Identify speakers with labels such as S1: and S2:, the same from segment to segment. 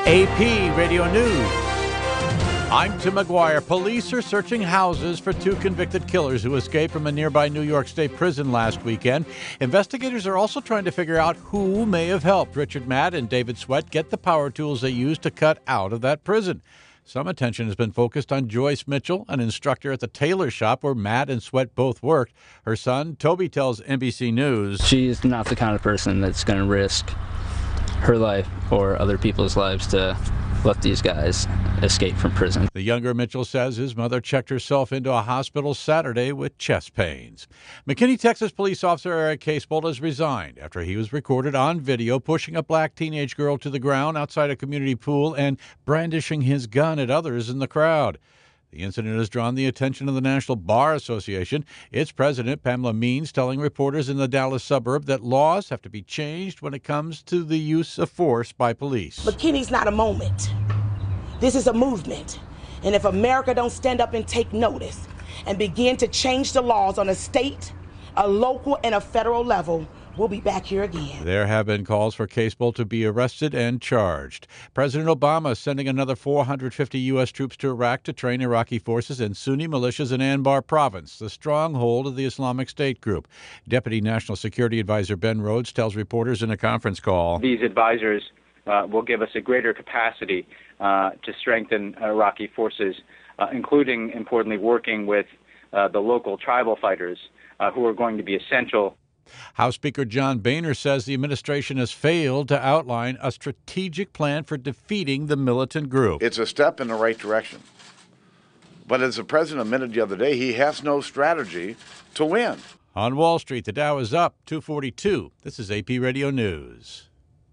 S1: AP Radio News. I'm Tim McGuire. Police are searching houses for two convicted killers who escaped from a nearby New York State prison last weekend. Investigators are also trying to figure out who may have helped Richard Matt and David Sweat get the power tools they used to cut out of that prison. Some attention has been focused on Joyce Mitchell, an instructor at the tailor shop where Matt and Sweat both worked. Her son, Toby, tells NBC News,
S2: "She's not the kind of person that's going to risk her life or other people's lives to let these guys escape from prison."
S1: The younger Mitchell says his mother checked herself into a hospital Saturday with chest pains. McKinney, Texas police officer Eric Casebolt has resigned after he was recorded on video pushing a black teenage girl to the ground outside a community pool and brandishing his gun at others in the crowd. The incident has drawn the attention of the National Bar Association. Its president, Pamela Means, telling reporters in the Dallas suburb that laws have to be changed when it comes to the use of force by police.
S3: McKinney's not a moment. This is a movement. And if America don't stand up and take notice and begin to change the laws on a state, a local, and a federal level, we'll be back here again.
S1: There have been calls for Casebolt to be arrested and charged. President Obama is sending another 450 U.S. troops to Iraq to train Iraqi forces and Sunni militias in Anbar province, the stronghold of the Islamic State group. Deputy National Security Advisor Ben Rhodes tells reporters in a conference call,
S4: "These advisors will give us a greater capacity to strengthen Iraqi forces, including, importantly, working with the local tribal fighters who are going to be essential."
S1: House Speaker John Boehner says the administration has failed to outline a strategic plan for defeating the militant group.
S5: It's a step in the right direction. But as the president admitted the other day, he has no strategy to win.
S1: On Wall Street, the Dow is up 242. This is AP Radio News.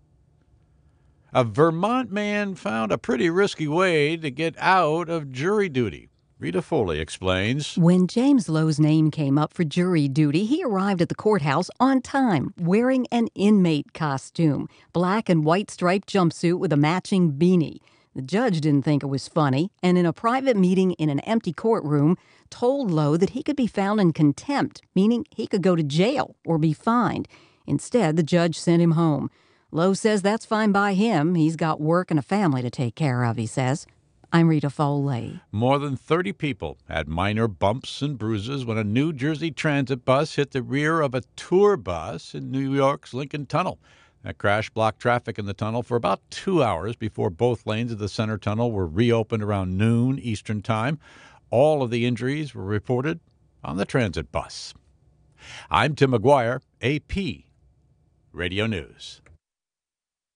S1: A Vermont man found a pretty risky way to get out of jury duty. Rita Foley explains.
S6: When James Lowe's name came up for jury duty, he arrived at the courthouse on time, wearing an inmate costume, black and white striped jumpsuit with a matching beanie. The judge didn't think it was funny, and in a private meeting in an empty courtroom, told Lowe that he could be found in contempt, meaning he could go to jail or be fined. Instead, the judge sent him home. Lowe says that's fine by him. He's got work and a family to take care of, he says. I'm Rita Foley.
S1: More than 30 people had minor bumps and bruises when a New Jersey Transit bus hit the rear of a tour bus in New York's Lincoln Tunnel. That crash blocked traffic in the tunnel for about 2 hours before both lanes of the center tunnel were reopened around noon Eastern Time. All of the injuries were reported on the transit bus. I'm Tim McGuire, AP Radio News.